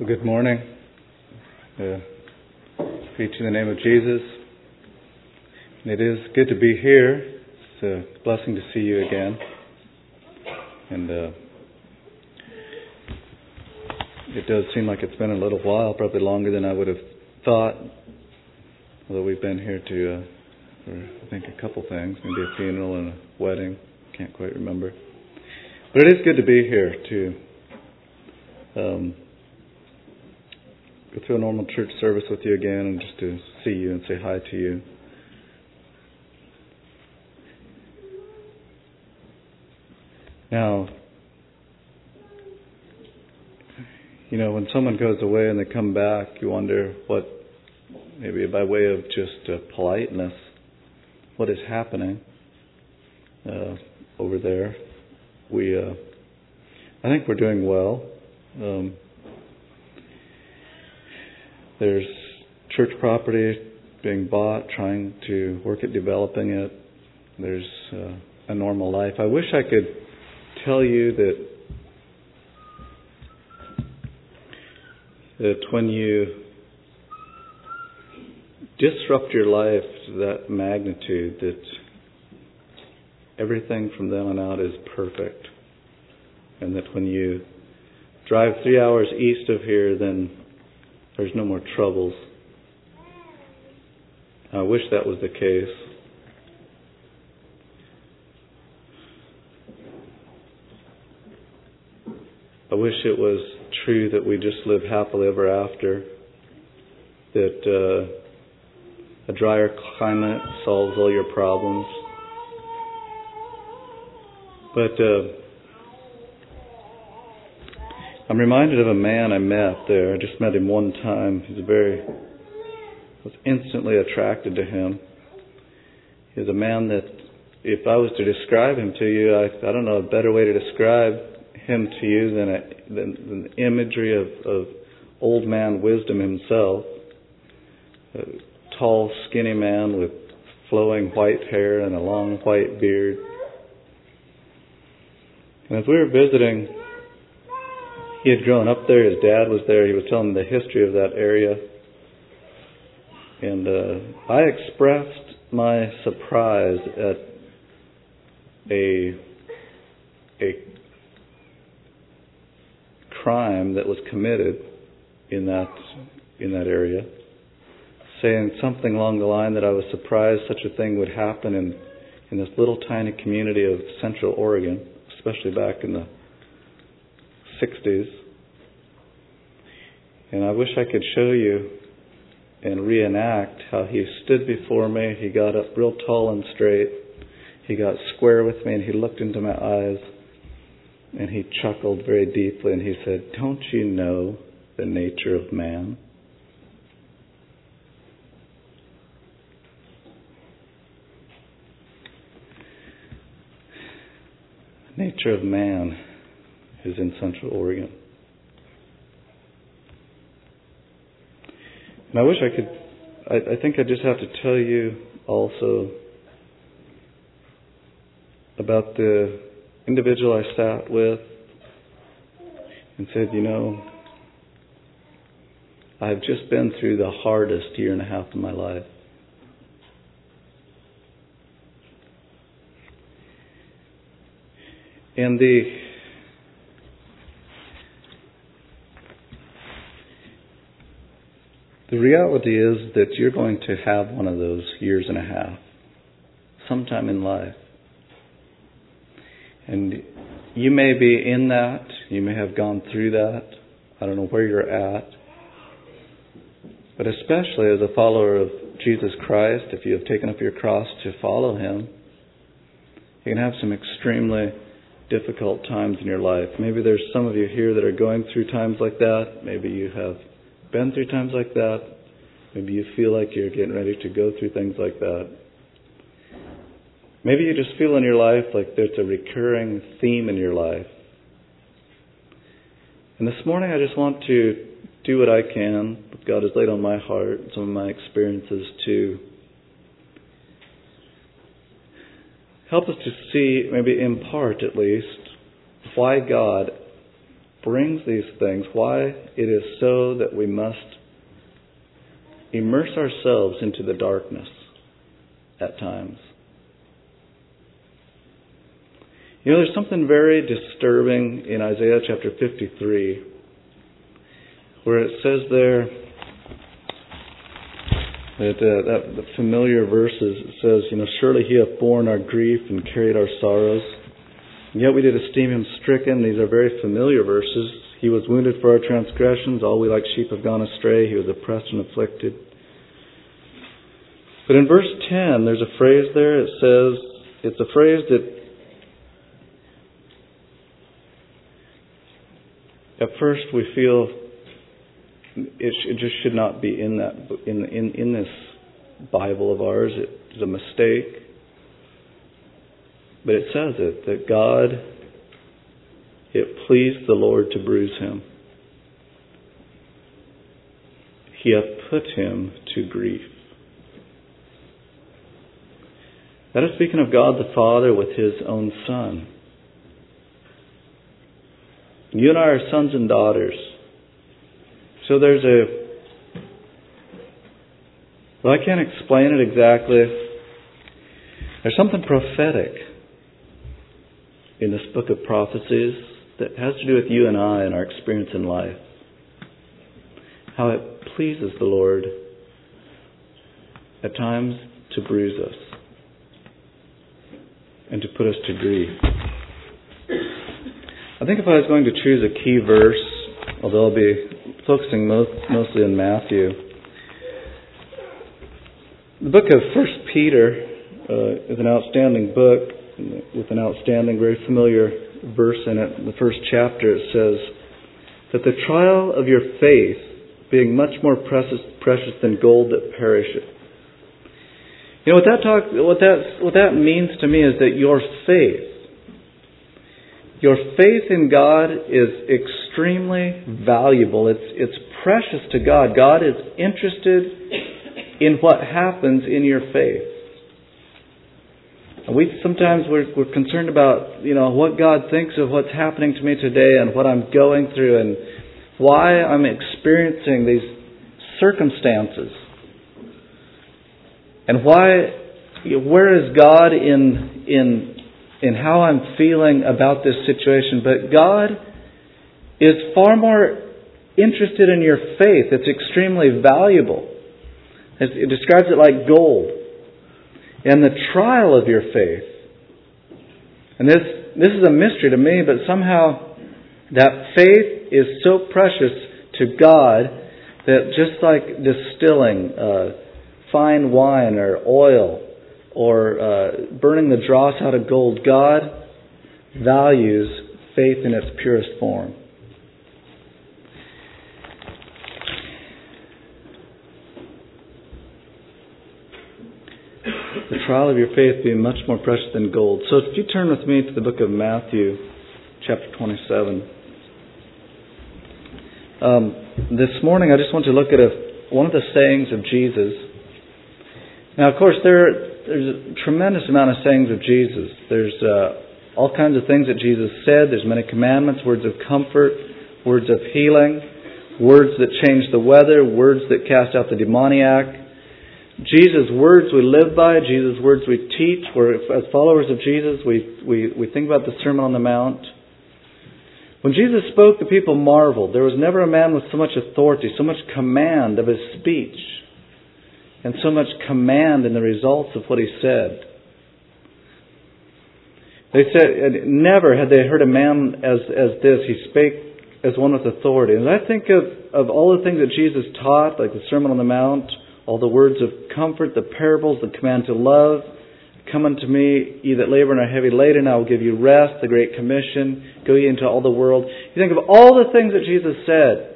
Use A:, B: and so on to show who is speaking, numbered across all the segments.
A: Well, good morning. Preach in the name of Jesus. And it is good to be here. It's a blessing to see you again. And it does seem like it's been a little while, probably longer than I would have thought. Although we've been here for I think a couple things, maybe a funeral and a wedding. Can't quite remember. But it is good to be here to go through a normal church service with you again and just to see you and say hi to you. Now, when someone goes away and they come back, you wonder what, maybe by way of just politeness, what is happening over there. I think we're doing well. There's church property being bought, trying to work at developing it. There's a normal life. I wish I could tell you that when you disrupt your life to that magnitude, that everything from then on out is perfect. And that when you drive 3 hours east of here, then there's no more troubles. I wish that was the case. I wish it was true that we just live happily ever after, that a drier climate solves all your problems. But I'm reminded of a man I met there. I just met him one time. Was instantly attracted to him. He's a man that, if I was to describe him to you, I don't know a better way to describe him to you than the imagery of old man wisdom himself. A tall, skinny man with flowing white hair and a long white beard. And as we were visiting, he had grown up there. His dad was there. He was telling the history of that area. And I expressed my surprise at a crime that was committed in that area, saying something along the line that I was surprised such a thing would happen in this little tiny community of Central Oregon, especially back in the 60s. And I wish I could show you and reenact how he stood before me. He got up real tall and straight. He got square with me and he looked into my eyes and he chuckled very deeply and he said, "Don't you know the nature of man?" The nature of man is in Central Oregon. And I wish I could, I think I just have to tell you also about the individual I sat with and said, I've just been through the hardest year and a half of my life. And the reality is that you're going to have one of those years and a half sometime in life. And you may be in that. You may have gone through that. I don't know where you're at. But especially as a follower of Jesus Christ, if you have taken up your cross to follow Him, you can have some extremely difficult times in your life. Maybe there's some of you here that are going through times like that. Maybe you have been through times like that. Maybe you feel like you're getting ready to go through things like that. Maybe you just feel in your life like there's a recurring theme in your life. And this morning I just want to do what I can, what God has laid on my heart, some of my experiences, to help us to see, maybe in part at least, why God brings these things, why it is so that we must immerse ourselves into the darkness at times. You know, there's something very disturbing in Isaiah chapter 53, where it says there, that the familiar verses, it says, surely He hath borne our grief and carried our sorrows. And yet we did esteem Him stricken. These are very familiar verses. He was wounded for our transgressions. All we like sheep have gone astray. He was oppressed and afflicted. But in verse 10, there's a phrase there. It says, it's a phrase that at first we feel it just should not be in this Bible of ours. It's a mistake. But it says that God, it pleased the Lord to bruise Him. He hath put Him to grief. That is speaking of God the Father with His own Son. You and I are sons and daughters. So well, I can't explain it exactly. There's something prophetic in this book of prophecies that has to do with you and I and our experience in life. How it pleases the Lord at times to bruise us and to put us to grief. I think if I was going to choose a key verse, although I'll be focusing mostly on Matthew, the book of 1 Peter is an outstanding book with an outstanding, very familiar verse in it. In the first chapter it says that the trial of your faith, being much more precious than gold that perisheth. You know what that means to me is that your faith in God is extremely valuable. It's precious to God. God is interested in what happens in your faith. And we're concerned about, what God thinks of what's happening to me today and what I'm going through and why I'm experiencing these circumstances. And where is God in how I'm feeling about this situation? But God is far more interested in your faith. It's extremely valuable. It describes it like gold. And the trial of your faith. And this is a mystery to me, but somehow that faith is so precious to God that just like distilling fine wine or oil or burning the dross out of gold, God values faith in its purest form. The trial of your faith being much more precious than gold. So if you turn with me to the book of Matthew, chapter 27. This morning I just want to look at one of the sayings of Jesus. Now, of course, there's a tremendous amount of sayings of Jesus. There's all kinds of things that Jesus said. There's many commandments, words of comfort, words of healing, words that change the weather, words that cast out the demoniac. Jesus' words we live by, Jesus' words we teach. As followers of Jesus, we think about the Sermon on the Mount. When Jesus spoke, the people marveled. There was never a man with so much authority, so much command of his speech, and so much command in the results of what he said. They said, never had they heard a man as this. He spake as one with authority. And I think of all the things that Jesus taught, like the Sermon on the Mount, all the words of comfort, the parables, the command to love. Come unto me, ye that labor and are heavy laden, I will give you rest, the Great Commission, go ye into all the world. You think of all the things that Jesus said.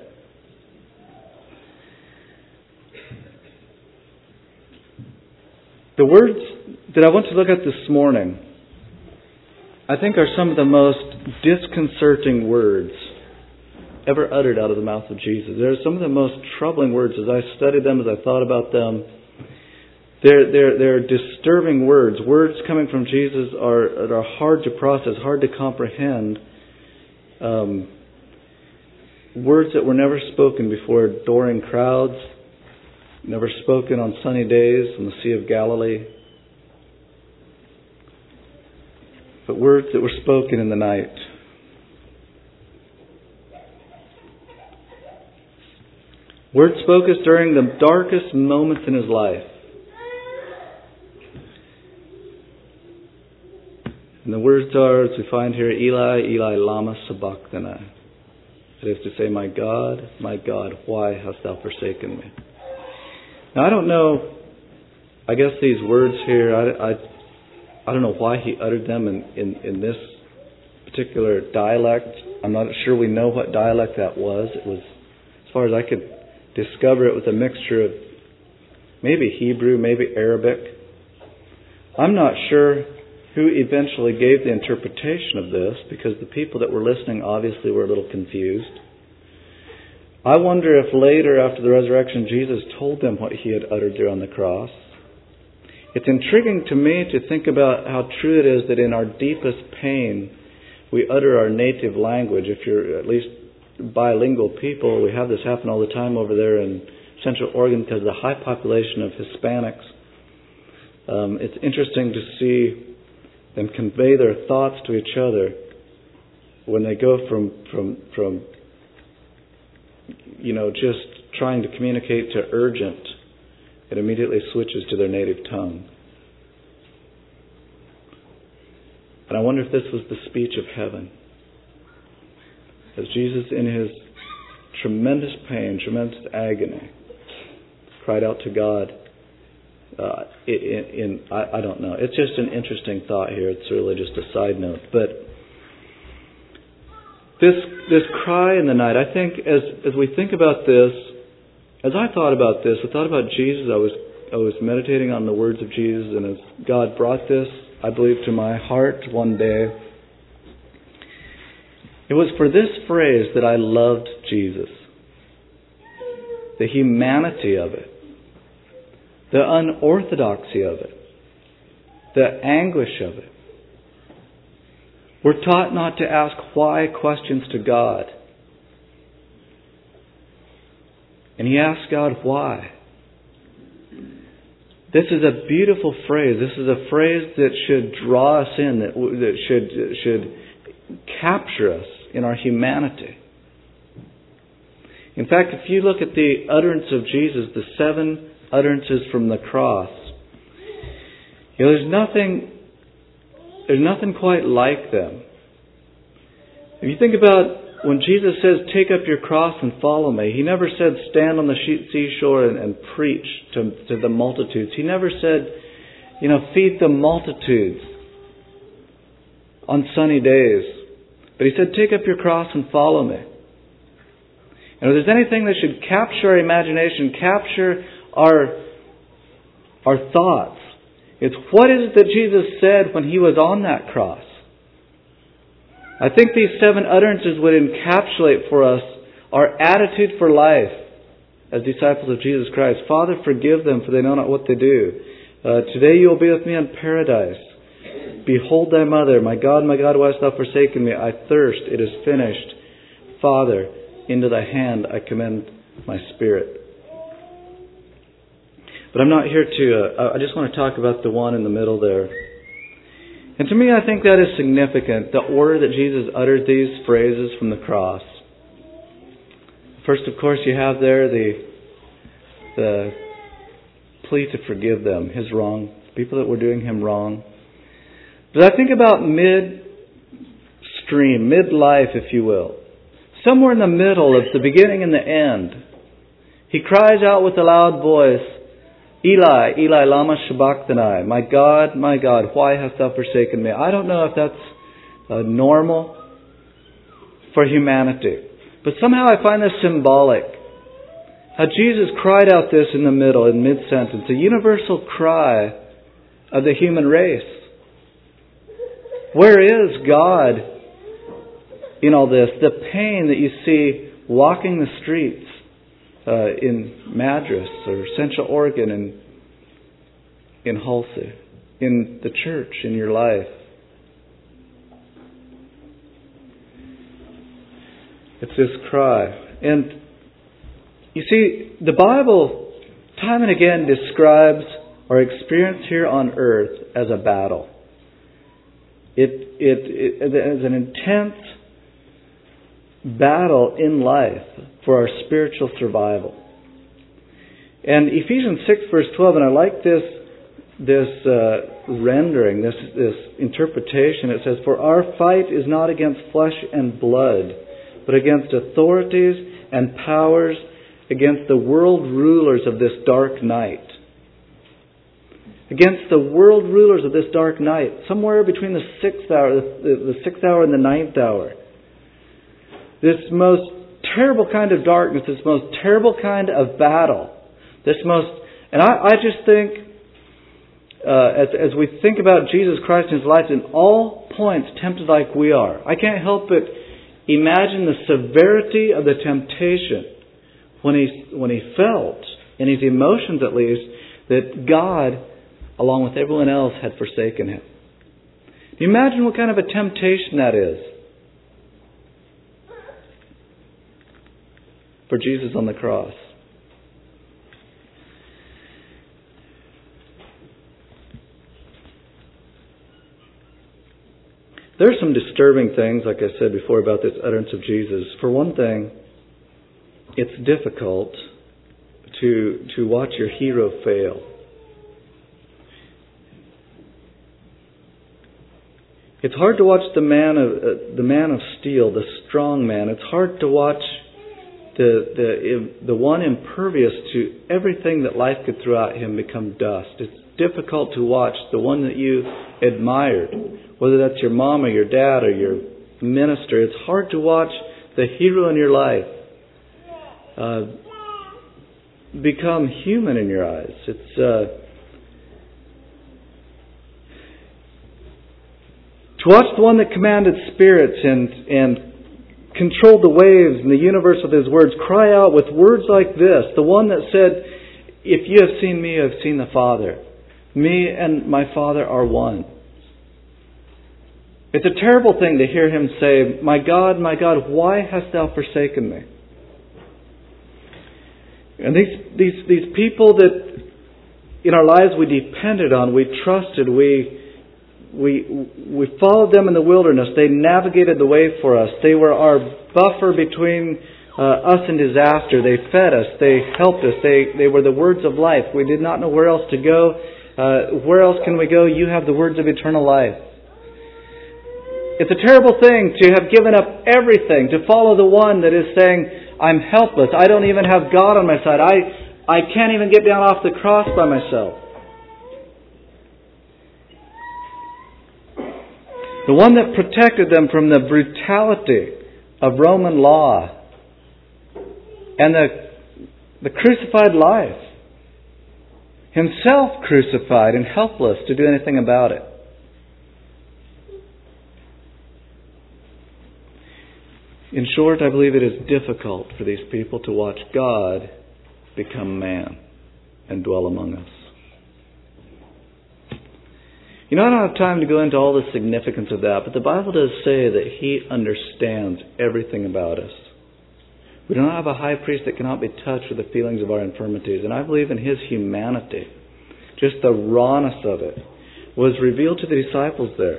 A: The words that I want to look at this morning, I think are some of the most disconcerting words ever uttered out of the mouth of Jesus. They're some of the most troubling words as I studied them, as I thought about them. They're disturbing words. Words coming from Jesus are hard to process, hard to comprehend. words that were never spoken before adoring crowds, never spoken on sunny days on the Sea of Galilee, but words that were spoken in the night. Words spoken during the darkest moments in his life. And the words are, as we find here, Eli, Eli, lama sabachthani. That is to say, my God, why hast thou forsaken me? Now, I don't know, I guess these words here, I don't know why he uttered them in this particular dialect. I'm not sure we know what dialect that was. It was, as far as I could discover, it was a mixture of maybe Hebrew, maybe Arabic. I'm not sure who eventually gave the interpretation of this, because the people that were listening obviously were a little confused. I wonder if later, after the resurrection, Jesus told them what he had uttered there on the cross. It's intriguing to me to think about how true it is that in our deepest pain, we utter our native language. If you're at least bilingual people, we have this happen all the time over there in Central Oregon because of the high population of Hispanics. It's interesting to see them convey their thoughts to each other when they go from just trying to communicate to urgent. It immediately switches to their native tongue. And I wonder if this was the speech of heaven. As Jesus, in his tremendous pain, tremendous agony, cried out to God. I don't know. It's just an interesting thought here. It's really just a side note. But this cry in the night, I think as we think about this, as I thought about this, I thought about Jesus. I was meditating on the words of Jesus, and as God brought this, I believe, to my heart one day, it was for this phrase that I loved Jesus. The humanity of it. The unorthodoxy of it. The anguish of it. We're taught not to ask why questions to God. And he asked God why. This is a beautiful phrase. This is a phrase that should draw us in, that should capture us in our humanity. In fact, if you look at the utterance of Jesus, the 7 utterances from the cross, there's nothing quite like them. If you think about when Jesus says, take up your cross and follow me, he never said stand on the seashore and preach to the multitudes. He never said, feed the multitudes on sunny days. But he said, take up your cross and follow me. And if there's anything that should capture our imagination, capture our thoughts, it's what is it that Jesus said when he was on that cross? I think these 7 utterances would encapsulate for us our attitude for life as disciples of Jesus Christ. Father, forgive them, for they know not what they do. Today you will be with me in paradise. Behold thy mother. My God, why hast thou forsaken me? I thirst. It is finished. Father, into thy hand I commend my spirit. But I'm not here to... I just want to talk about the one in the middle there. And to me, I think that is significant, the order that Jesus uttered these phrases from the cross. First, of course, you have there the plea to forgive them, his wrong, people that were doing him wrong. But I think about midstream, midlife, if you will. Somewhere in the middle of the beginning and the end, he cries out with a loud voice, Eli, Eli, lama sabachthani. My God, why hast thou forsaken me? I don't know if that's normal for humanity. But somehow I find this symbolic. How Jesus cried out this in the middle, in mid-sentence. A universal cry of the human race. Where is God in all this? The pain that you see walking the streets in Madras or Central Oregon and in Halsey, in the church, in your life. It's this cry. And you see, the Bible time and again describes our experience here on earth as a battle. It is an intense battle in life for our spiritual survival. And Ephesians 6 verse 12, and I like this rendering, this interpretation. It says, "For our fight is not against flesh and blood, but against authorities and powers, against the world rulers of this dark night." Against the world rulers of this dark night, somewhere between the 6th hour, the 6th hour and the 9th hour. This most terrible kind of darkness, this most terrible kind of battle, and I just think, as we think about Jesus Christ and His life, in all points tempted like we are, I can't help but imagine the severity of the temptation when he felt, in his emotions at least, that God, along with everyone else, had forsaken him. Can you imagine what kind of a temptation that is for Jesus on the cross? There are some disturbing things, like I said before, about this utterance of Jesus. For one thing, it's difficult to watch your hero fail. It's hard to watch the man of steel, the strong man. It's hard to watch the one impervious to everything that life could throw at him become dust. It's difficult to watch the one that you admired, whether that's your mom or your dad or your minister. It's hard to watch the hero in your life become human in your eyes. It's to watch the one that commanded spirits and controlled the waves and the universe with His words cry out with words like this. The one that said, "If you have seen me, you have seen the Father. Me and my Father are one." It's a terrible thing to hear Him say, my God, why hast Thou forsaken me?" And these people that in our lives we depended on, we trusted, we followed them in the wilderness. They navigated the way for us. They were our buffer between us and disaster. They fed us. They helped us. They were the words of life. We did not know where else to go. Where else can we go? You have the words of eternal life. It's a terrible thing to have given up everything, to follow the one that is saying, I'm helpless. I don't even have God on my side. I can't even get down off the cross by myself. The one that protected them from the brutality of Roman law and the crucified life. Himself crucified and helpless to do anything about it. In short, I believe it is difficult for these people to watch God become man and dwell among us. You know, I don't have time to go into all the significance of that, but the Bible does say that He understands everything about us. We don't have a high priest that cannot be touched with the feelings of our infirmities. And I believe in His humanity, just the rawness of it, was revealed to the disciples there.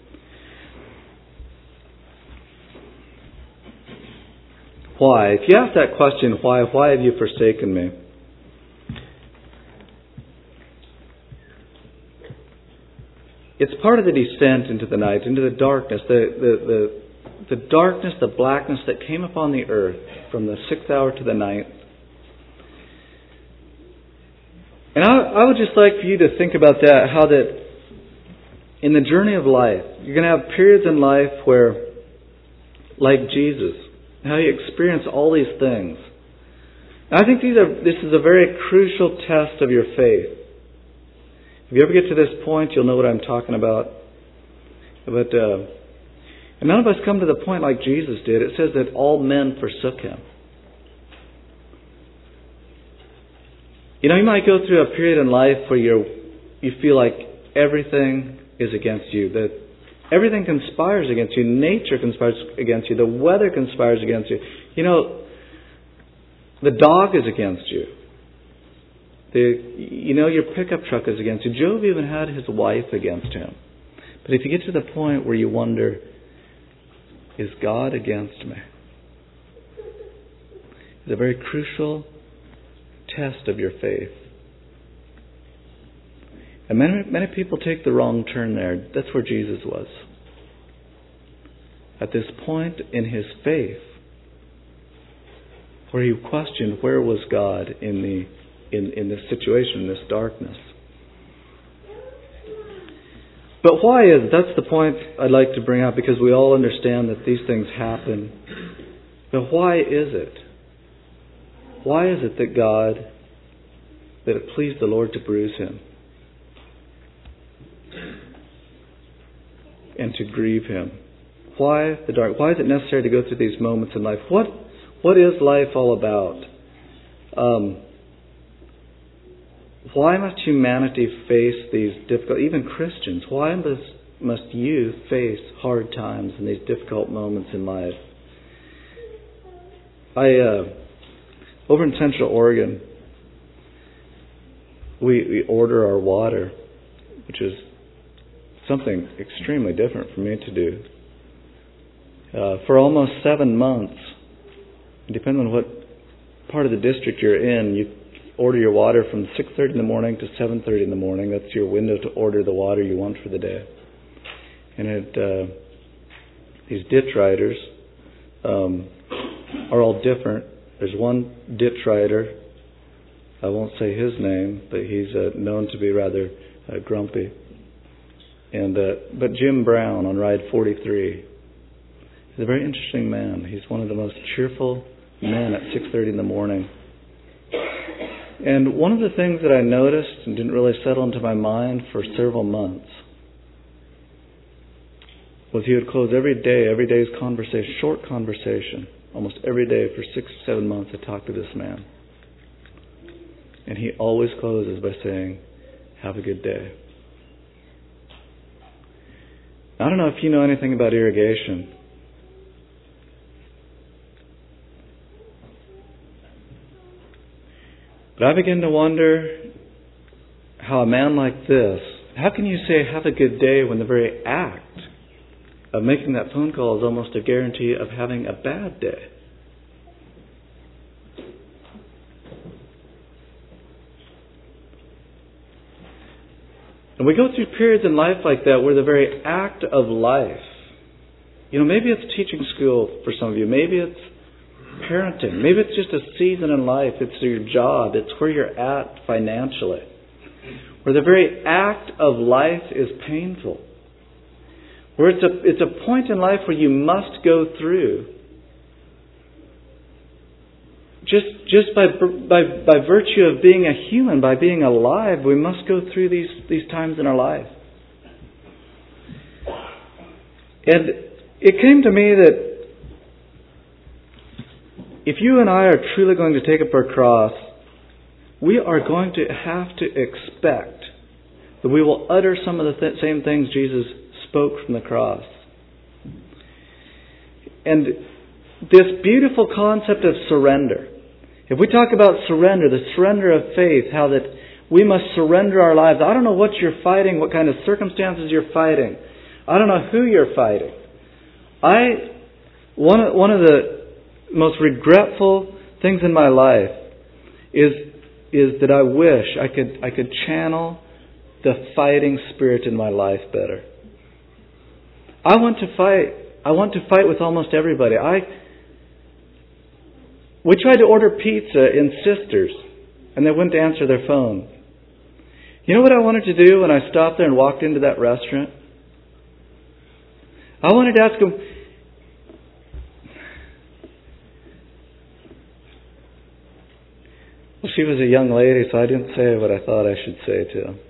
A: Why? If you ask that question, why have you forsaken me? It's part of the descent into the night, into the darkness, the darkness, the blackness that came upon the earth from the 6th hour to the 9th. And I would just like for you to think about that, how that in the journey of life, you're going to have periods in life where, like Jesus, how you experience all these things. And I think this is a very crucial test of your faith. If you ever get to this point, you'll know what I'm talking about. But and none of us come to the point like Jesus did. It says that all men forsook Him. You know, you might go through a period in life where you feel like everything is against you. That everything conspires against you. Nature conspires against you. The weather conspires against you. You know, The dog is against you. Your pickup truck is against you. Job even had his wife against him. But if you get to the point where you wonder, is God against me? It's a very crucial test of your faith. And many people take the wrong turn there. That's where Jesus was. At this point in his faith, where he questioned where was God in this situation, in this darkness. But why is it? That's the point I'd like to bring up, because we all understand that these things happen. But why is it? Why is it that it pleased the Lord to bruise him and to grieve him? Why the dark? Why is it necessary to go through these moments in life? What is life all about? Why must humanity face these difficult, even Christians, why must you face hard times and these difficult moments in life? Over in Central Oregon, we order our water, which is something extremely different for me to do. For almost 7 months, depending on what part of the district you're in, you order your water from 6:30 in the morning to 7:30 in the morning. That's your window to order the water you want for the day. And these ditch riders are all different. There's one ditch rider, I won't say his name, but he's known to be rather grumpy. But Jim Brown on Ride 43, he's a very interesting man. He's one of the most cheerful men at 6:30 in the morning. And one of the things that I noticed and didn't really settle into my mind for several months was he would close every day's conversation, short conversation, almost every day for 6 or 7 months I talked to this man. And he always closes by saying, "Have a good day." I don't know if you know anything about irrigation. But I begin to wonder how a man like this, how can you say "have a good day" when the very act of making that phone call is almost a guarantee of having a bad day? And we go through periods in life like that where the very act of life, maybe it's teaching school for some of you, maybe it's parenting, maybe it's just a season in life, it's your job, it's where you're at financially, where the very act of life is painful, where it's a point in life where you must go through. Just by virtue of being a human, by being alive, we must go through these times in our life. And it came to me that if you and I are truly going to take up our cross, we are going to have to expect that we will utter some of the same things Jesus spoke from the cross. And this beautiful concept of surrender. If we talk about surrender, the surrender of faith, how that we must surrender our lives. I don't know what you're fighting, what kind of circumstances you're fighting. I don't know who you're fighting. One of the most regretful things in my life is that I wish I could channel the fighting spirit in my life better. I want to fight. I want to fight with almost everybody. We tried to order pizza in Sisters, and they wouldn't answer their phone. You know what I wanted to do when I stopped there and walked into that restaurant? I wanted to ask them, well, she was a young lady, so I didn't say what I thought I should say to them.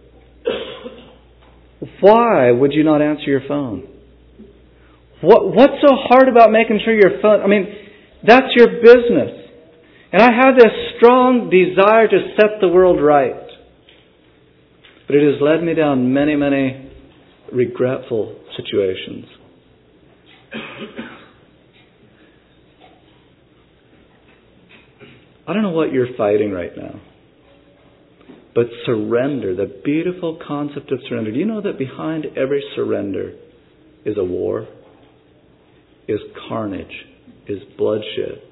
A: Why would you not answer your phone? What's so hard about making sure your phone... that's your business. And I have this strong desire to set the world right. But it has led me down many, many regretful situations. I don't know what you're fighting right now. But surrender, the beautiful concept of surrender. Do you know that behind every surrender is a war? Is carnage, is bloodshed,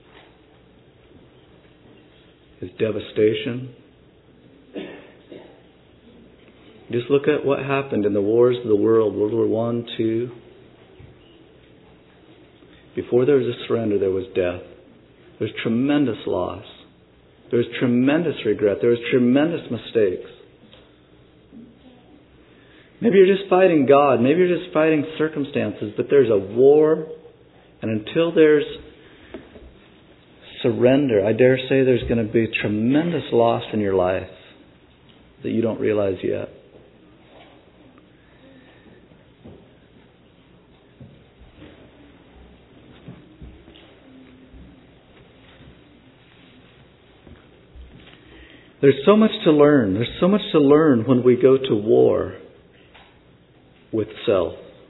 A: is devastation? Just look at what happened in the wars of the world, World War I, II. Before there was a surrender, there was death. There was tremendous loss. There was tremendous regret. There was tremendous mistakes. Maybe you're just fighting God. Maybe you're just fighting circumstances. But there's a war. And until there's surrender, I dare say there's going to be tremendous loss in your life that you don't realize yet. There's so much to learn. There's so much to learn when we go to war with self.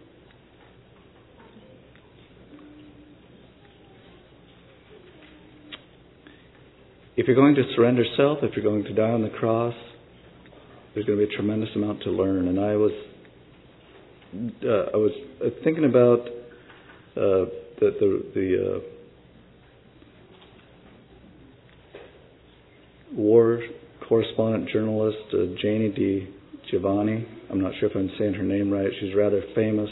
A: If you're going to surrender self, if you're going to die on the cross, there's going to be a tremendous amount to learn. And I was thinking about the war correspondent journalist Janie D. Giovanni. I'm not sure if I'm saying her name right. She's a rather famous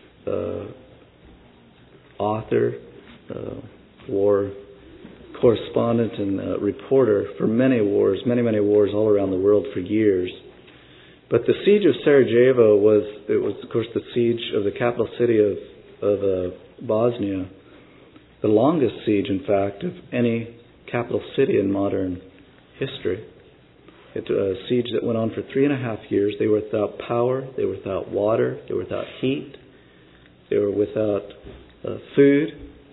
A: author, war correspondent and reporter for many wars all around the world for years. But the siege of Sarajevo was of course the siege of the capital city of Bosnia, the longest siege in fact of any capital city in modern history. It was a siege that went on for 3.5 years. They were without power, they were without water, they were without heat, they were without food.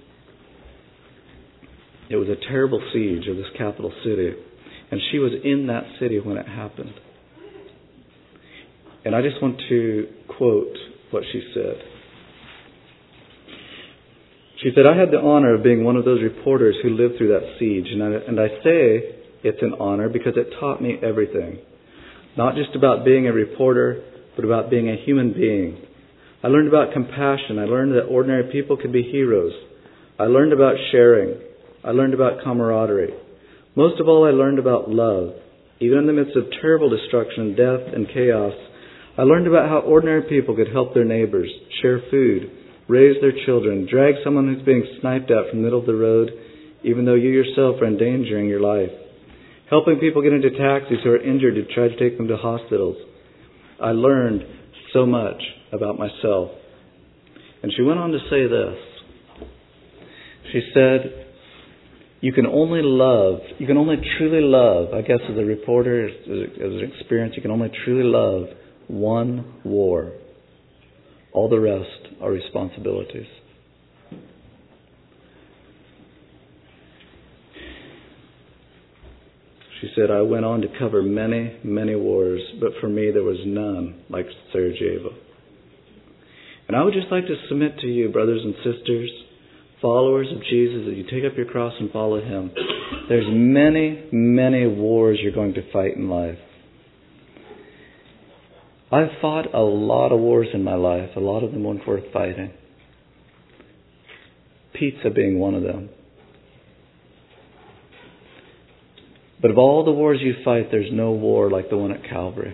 A: It was a terrible siege of this capital city. And she was in that city when it happened. And I just want to quote what she said. She said, "I had the honor of being one of those reporters who lived through that siege. And I say it's an honor because it taught me everything. Not just about being a reporter, but about being a human being. I learned about compassion. I learned that ordinary people could be heroes. I learned about sharing. I learned about camaraderie. Most of all, I learned about love. Even in the midst of terrible destruction, death, and chaos, I learned about how ordinary people could help their neighbors, share food, raise their children, drag someone who's being sniped at from the middle of the road, even though you yourself are endangering your life. Helping people get into taxis who are injured to try to take them to hospitals. I learned so much about myself." And she went on to say this. She said, you can only truly love, I guess as a reporter, as an experience, you can only truly love one war. All the rest are responsibilities. She said, "I went on to cover many, many wars, but for me there was none like Sarajevo." And I would just like to submit to you, brothers and sisters, followers of Jesus, that you take up your cross and follow Him. There's many, many wars you're going to fight in life. I've fought a lot of wars in my life. A lot of them weren't worth fighting. Pizza being one of them. But of all the wars you fight, there's no war like the one at Calvary.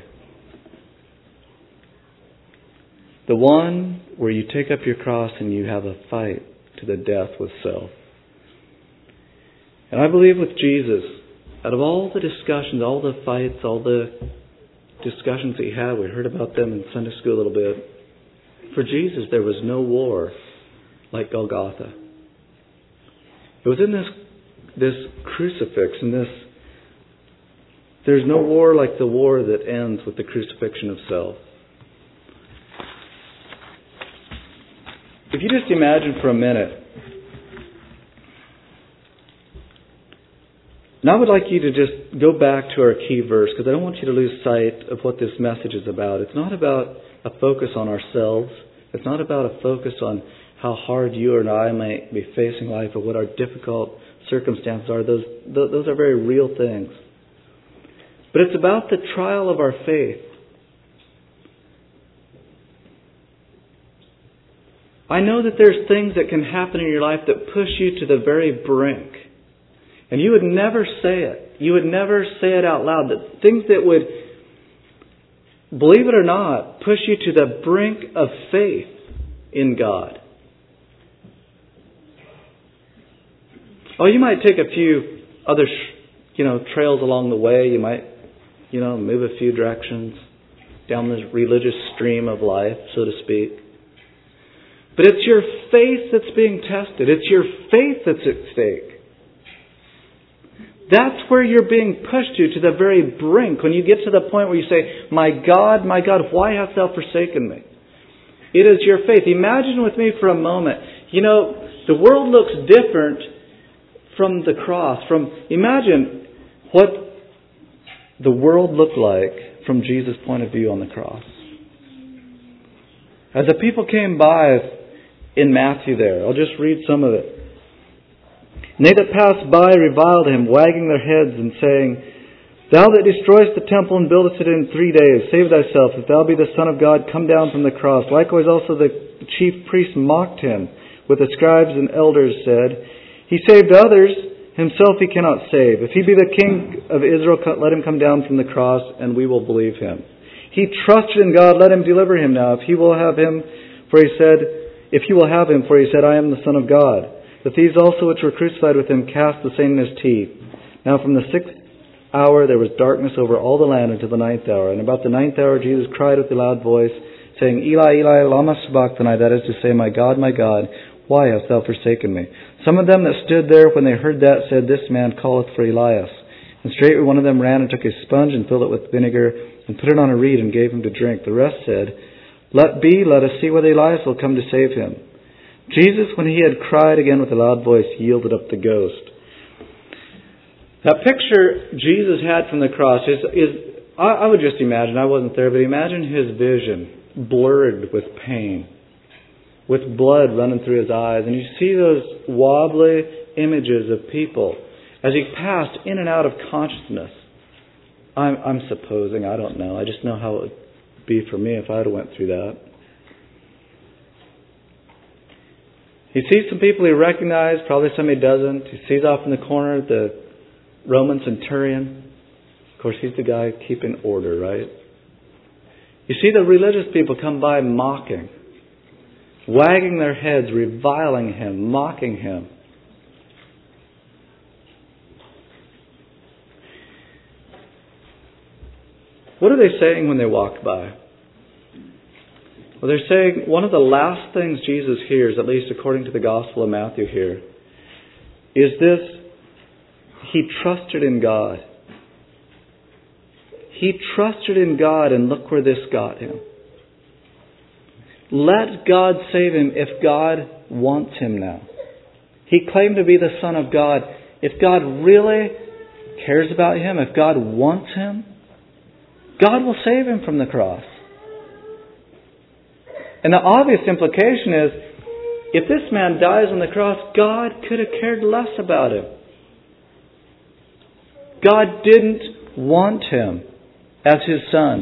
A: The one where you take up your cross and you have a fight to the death with self. And I believe with Jesus, out of all the discussions, all the fights, all the discussions that He had, we heard about them in Sunday school a little bit. For Jesus, there was no war like Golgotha. It was in this crucifix, in this. There's no war like the war that ends with the crucifixion of self. If you just imagine for a minute, and I would like you to just go back to our key verse, because I don't want you to lose sight of what this message is about. It's not about a focus on ourselves. It's not about a focus on how hard you and I might be facing life or what our difficult circumstances are. Those are very real things. But it's about the trial of our faith. I know that there's things that can happen in your life that push you to the very brink. And you would never say it. You would never say it out loud. That things that would, believe it or not, push you to the brink of faith in God. Oh, you might take a few other, trails along the way. You might, move a few directions down this religious stream of life, so to speak. But it's your faith that's being tested. It's your faith that's at stake. That's where you're being pushed to the very brink. When you get to the point where you say, my God, why hast thou forsaken me? It is your faith. Imagine with me for a moment. The world looks different from the cross. Imagine what the world looked like from Jesus' point of view on the cross. As the people came by in Matthew there, I'll just read some of it. And they that passed by reviled him, wagging their heads and saying, Thou that destroyest the temple and buildest it in 3 days, save thyself. If thou be the Son of God, come down from the cross. Likewise also the chief priests mocked him, with the scribes and elders said, He saved others, himself he cannot save. If he be the King of Israel, let him come down from the cross, and we will believe him. He trusted in God, let him deliver him now. If he will have him, for he said, I am the Son of God. The thieves also which were crucified with him cast the same in his teeth. Now from the 6th hour there was darkness over all the land until the 9th hour. And about the 9th hour Jesus cried with a loud voice, saying, Eli, Eli, lama sabachthani, that is to say, my God, why hast thou forsaken me? Some of them that stood there when they heard that said, This man calleth for Elias. And straightway one of them ran and took a sponge and filled it with vinegar and put it on a reed and gave him to drink. The rest said, Let us see whether Elias will come to save him. Jesus, when he had cried again with a loud voice, yielded up the ghost. That picture Jesus had from the cross is I would just imagine, I wasn't there, but imagine his vision blurred with pain, with blood running through his eyes. And you see those wobbly images of people as he passed in and out of consciousness. I'm supposing, I don't know. I just know how it would be for me if I had went through that. He sees some people he recognizes, probably some he doesn't. He sees off in the corner the Roman centurion. Of course, he's the guy keeping order, right? You see the religious people come by mocking, wagging their heads, reviling him, mocking him. What are they saying when they walk by? Well, they're saying one of the last things Jesus hears, at least according to the Gospel of Matthew here, is this: he trusted in God. He trusted in God, and look where this got him. Let God save him if God wants him now. He claimed to be the Son of God. If God really cares about him, if God wants him, God will save him from the cross. And the obvious implication is, if this man dies on the cross, God could have cared less about him. God didn't want him as his son.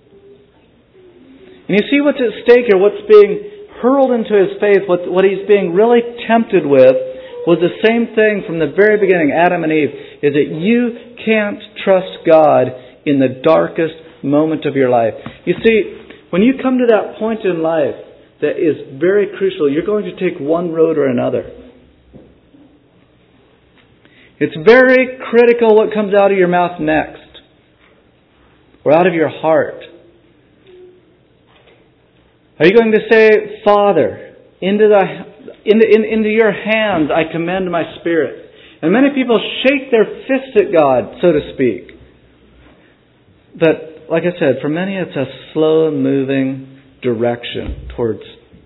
A: And you see what's at stake here, what's being hurled into his face, what he's being really tempted with, was the same thing from the very beginning, Adam and Eve, is that you can't trust God in the darkest moment of your life. You see, when you come to that point in life that is very crucial, you're going to take one road or another. It's very critical what comes out of your mouth next, or out of your heart. Are you going to say, Father, into your hands I commend my spirit? And many people shake their fists at God, so to speak. But like I said, for many it's a slow-moving direction towards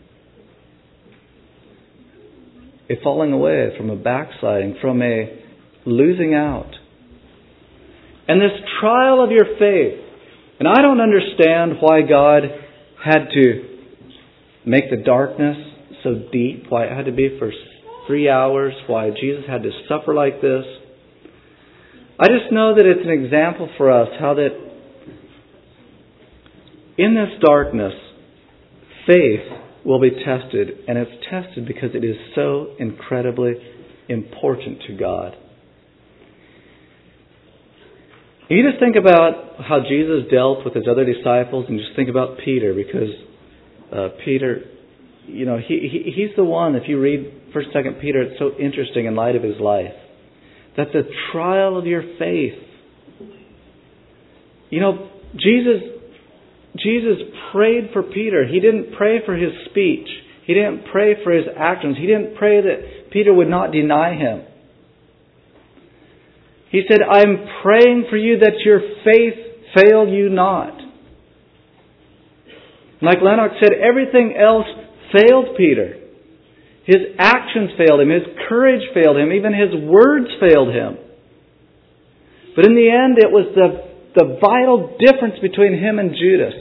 A: a falling away, from a backsliding, from a losing out. And this trial of your faith, and I don't understand why God had to make the darkness so deep, why it had to be for 3 hours, why Jesus had to suffer like this. I just know that it's an example for us how that in this darkness, faith will be tested, and it's tested because it is so incredibly important to God. You just think about how Jesus dealt with His other disciples, and just think about Peter, because Peter, he's the one, if you read 1st, 2nd Peter, it's so interesting in light of his life, that the trial of your faith, Jesus prayed for Peter. He didn't pray for his speech. He didn't pray for his actions. He didn't pray that Peter would not deny Him. He said, I'm praying for you that your faith fail you not. Like Lennox said, everything else failed Peter. His actions failed him. His courage failed him. Even his words failed him. But in the end, it was the vital difference between him and Judas.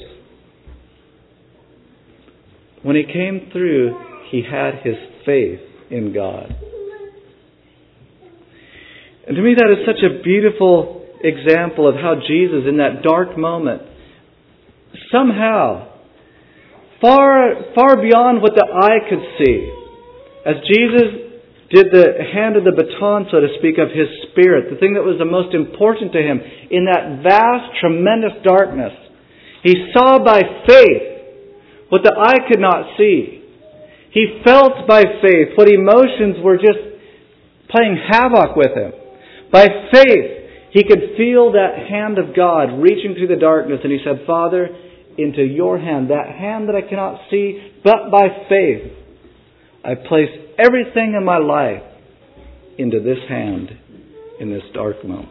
A: When he came through, he had his faith in God. And to me, that is such a beautiful example of how Jesus, in that dark moment, somehow, far beyond what the eye could see, as Jesus did handed the baton, so to speak, of His Spirit, the thing that was the most important to Him, in that vast, tremendous darkness, He saw by faith what the eye could not see. He felt by faith what emotions were just playing havoc with him. By faith, he could feel that hand of God reaching through the darkness, and he said, Father, into your hand, that hand that I cannot see, but by faith, I place everything in my life into this hand in this dark moment.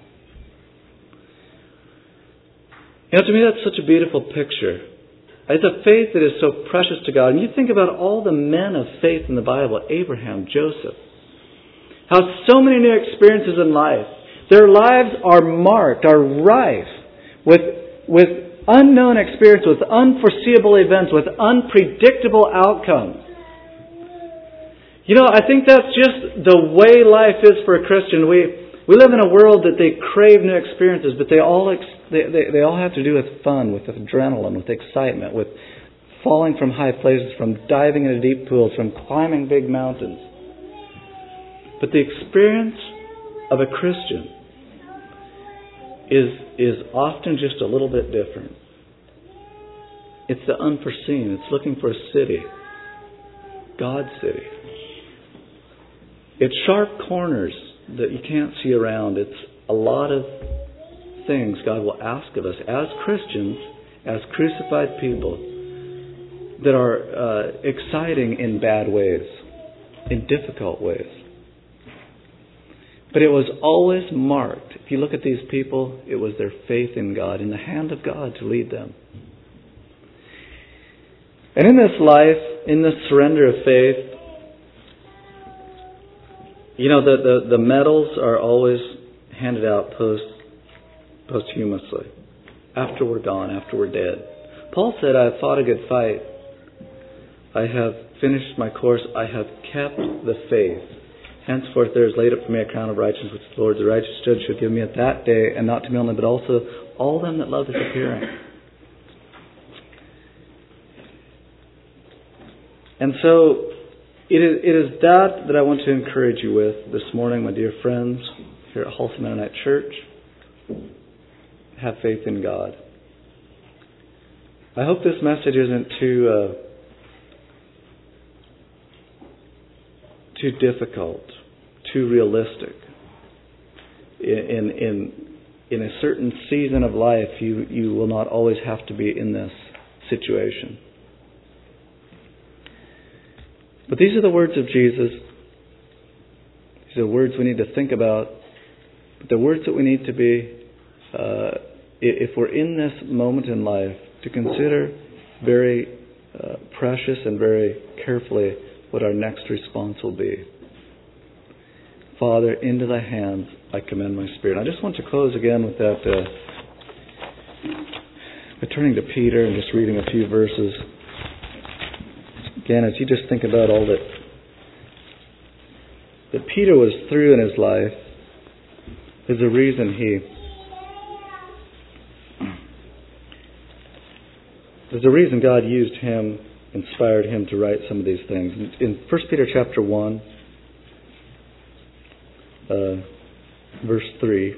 A: To me, that's such a beautiful picture. It's a faith that is so precious to God. And you think about all the men of faith in the Bible, Abraham, Joseph, how so many new experiences in life. Their lives are marked, are rife with unknown experiences, with unforeseeable events, with unpredictable outcomes. I think that's just the way life is for a Christian. We live in a world that they crave new experiences, but they all have to do with fun, with adrenaline, with excitement, with falling from high places, from diving into deep pools, from climbing big mountains. But the experience of a Christian is often just a little bit different. It's the unforeseen. It's looking for a city, God's city. It's sharp corners that you can't see around. It's a lot of things God will ask of us as Christians, as crucified people, that are exciting in bad ways, in difficult ways. But it was always marked. If you look at these people, it was their faith in God, in the hand of God to lead them. And in this life, in this surrender of faith, the medals are always handed out posthumously, after we're gone, after we're dead. Paul said, I have fought a good fight. I have finished my course. I have kept the faith. Henceforth there is laid up for me a crown of righteousness, which the Lord, the righteous judge, shall give me at that day, and not to me only, but also all them that love His appearing. And so, it is that I want to encourage you with this morning, my dear friends, here at Halsey Mennonite Church. Have faith in God. I hope this message isn't too difficult, too realistic. In a certain season of life, you will not always have to be in this situation. But these are the words of Jesus. These are words we need to think about. But the words that we need to be, if we're in this moment in life, to consider very precious and very carefully what our next response will be. Father, into Thy hands I commend my spirit. I just want to close again with that, by turning to Peter and just reading a few verses. Again, as you just think about all that that Peter was through in his life, there's a reason God used him, inspired him to write some of these things. In 1 Peter chapter 1, verse 3,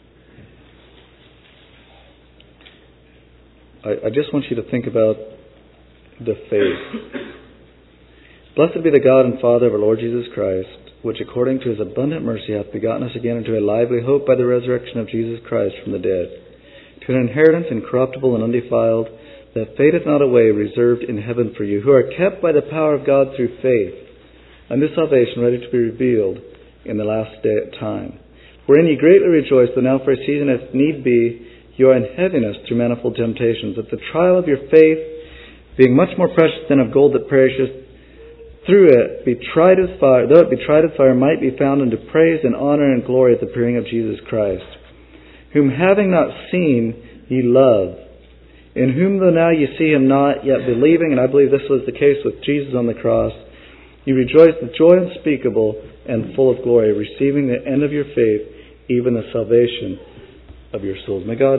A: I just want you to think about the faith. Blessed be the God and Father of our Lord Jesus Christ, which according to His abundant mercy hath begotten us again into a lively hope by the resurrection of Jesus Christ from the dead, to an inheritance incorruptible and undefiled, that fadeth not away, reserved in heaven for you, who are kept by the power of God through faith, unto salvation ready to be revealed in the last time. Wherein ye greatly rejoice, though now for a season as need be, you are in heaviness through manifold temptations, that the trial of your faith, being much more precious than of gold that perisheth, through it be tried with fire, though it be tried with fire, might be found unto praise and honor and glory at the appearing of Jesus Christ, whom having not seen ye love, in whom though now ye see Him not, yet believing, and I believe this was the case with Jesus on the cross, ye rejoice with joy unspeakable and full of glory, receiving the end of your faith, even the salvation of your souls. May God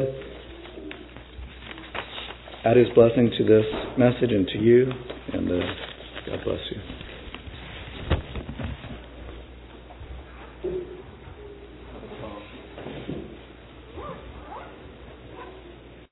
A: add His blessing to this message and to you, and God bless you.